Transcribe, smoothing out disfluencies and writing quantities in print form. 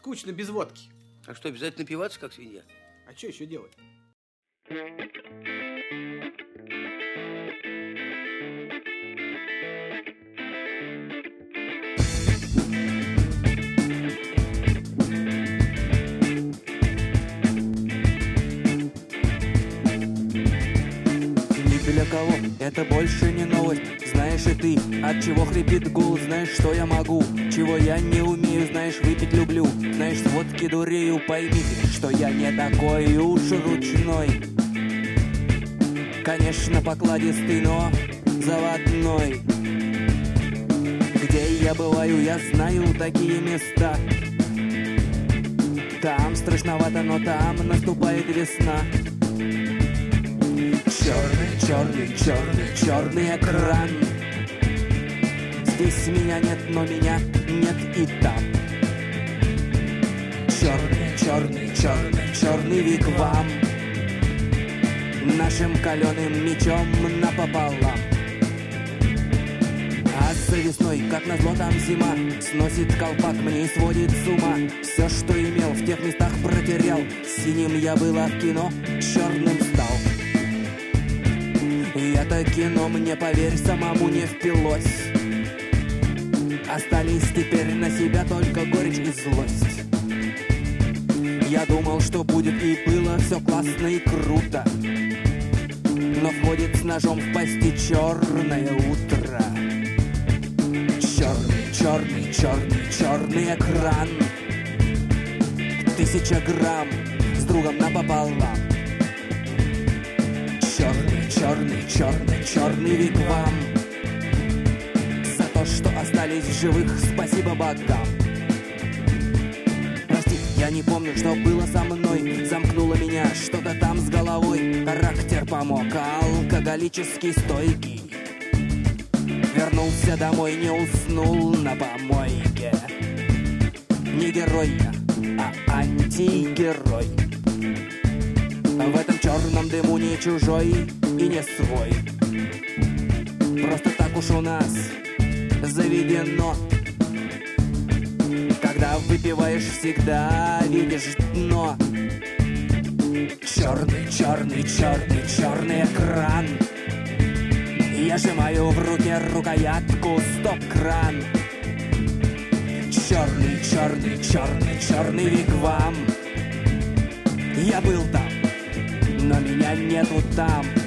скучно без водки. А что, обязательно напиваться, как свинья? А что еще делать? Для кого это больше не новость. Знаешь и ты, от чего хрипит голос. Знаешь, что я могу, чего я не умею. Знаешь, выпить люблю, знаешь, с водки дурею. Пойми ты, что я не такой уж ручной. Конечно, покладистый, но заводной. Где я бываю, я знаю такие места. Там страшновато, но там наступает весна. Черный, черный, черный, черный экран. Здесь меня нет, но меня нет и там. Черный, черный, черный, черный вигвам. Нашим каленым мечом напополам. А за весной, как назло, там зима. Сносит колпак, мне и сводит с ума. Все, что имел, в тех местах протерял. Синим я был, а в кино черным стал. И это кино, мне, поверь, самому не впилось. Остались теперь на себя только горечь и злость. Я думал, что будет, и было все классно и круто. Но входит с ножом в пасти черное утро. Черный, черный, черный, черный экран. 1000 грамм с другом напополам. Черный, черный, черный, черный вигвам. За то, что остались в живых, спасибо богам. Прости, я не помню, что было со мной. Замкнуло меня что-то там с головой. Характер помог, алкоголический стойкий. Вернулся домой, не уснул на помойке. Не герой я, а антигерой. В этом черном дыму не чужой и не свой. Просто так уж у нас заведено. Когда выпиваешь, всегда видишь дно. Черный, черный, черный, черный экран. Я сжимаю в руке рукоятку стоп-кран. Черный, черный, черный, черный вигвам. Я был там, но меня нету там.